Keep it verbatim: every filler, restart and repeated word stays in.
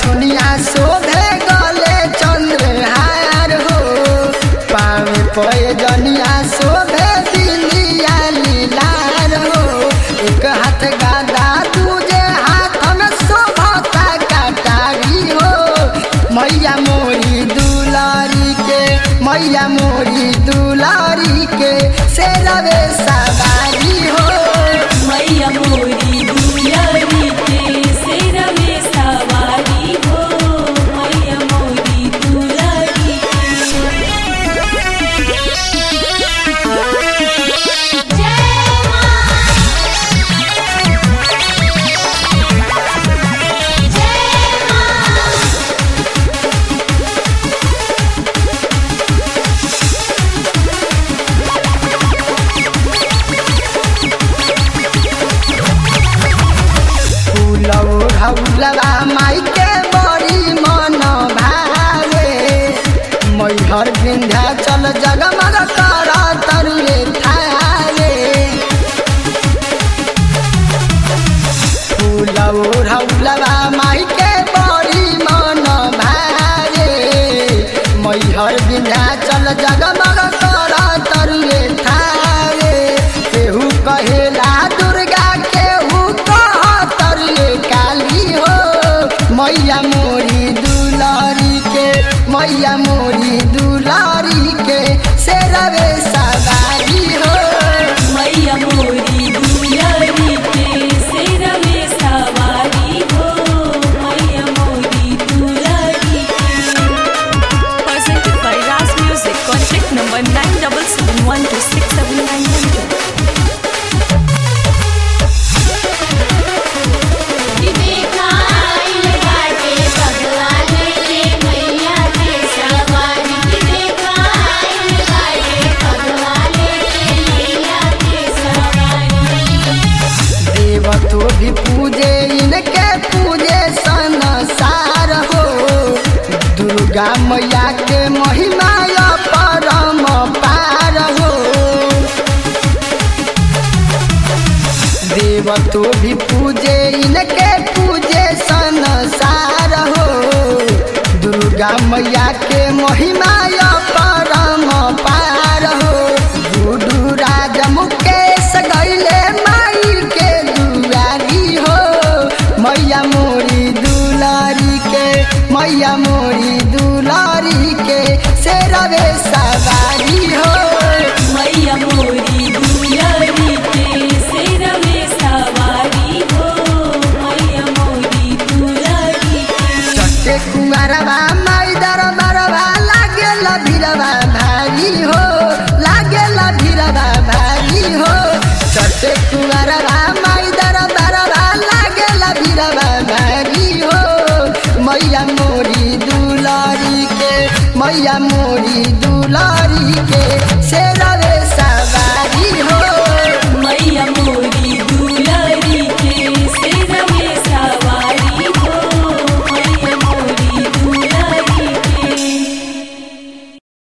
नथुनिया शोभे गले चंद्रहार हो। पावे पय जनिया शोभे दिलिया लीलार हो। एक हाथ गादा दूजे हाथ में शोभता कटारी हो। मैया मोरी दुलारी के मैया मोरी दुलारी के शेरवे सवारी हो। मैया मोरी दुलारी के शेरवे सवारी हो। मैया मोरी दुलारी हौलवा माई के बड़ी मन भावे। मैहर विंध्याचल जगमग कर तरुए थारे। फूलौर हौलवा माई के बड़ी मन भावे। मैहर विंध्याचल जगमग कर तरुए थारे। केहू कहेला दुर्गा केहू कह तरुए काली हो। मैया मोरी दुलारी के मैया मोरी दुलारी के शेरवे सवारी हो। मैया मोरी दुलारी के शेरवे सवारी हो। मैया मोरी दुलारी Presented by Raz Music. Contact number nine seven seven one two six seven nine one two. देवतो भी पूजे इनके पूजे संसार हो। दुर्गा मैया के महिमा परम पार हो। देवतो भी पूजे इनके पूजे संसार हो। दुर्गा मैया के महिमा परम पार हो। गुडू राज मुकेश गैले माई के दुआरी हो। मैया मोरी दुलारी के मैया मोरी दुलारी के शेरवे सवारी हो। मैया मोरी दुलारी के शेरवे सवारी हो। मैया मोरी दुलारी चट्टे कुमारवा माई दरबारवा लागेला भिरवा भारी हो। लागेला भिरवा भारी हो। चट्टे कुमारवा माई दरबारवा लागेला भिरवा भारी हो। मैया मोरी दुलारी के मैया मोरी दुलारी के शेरवे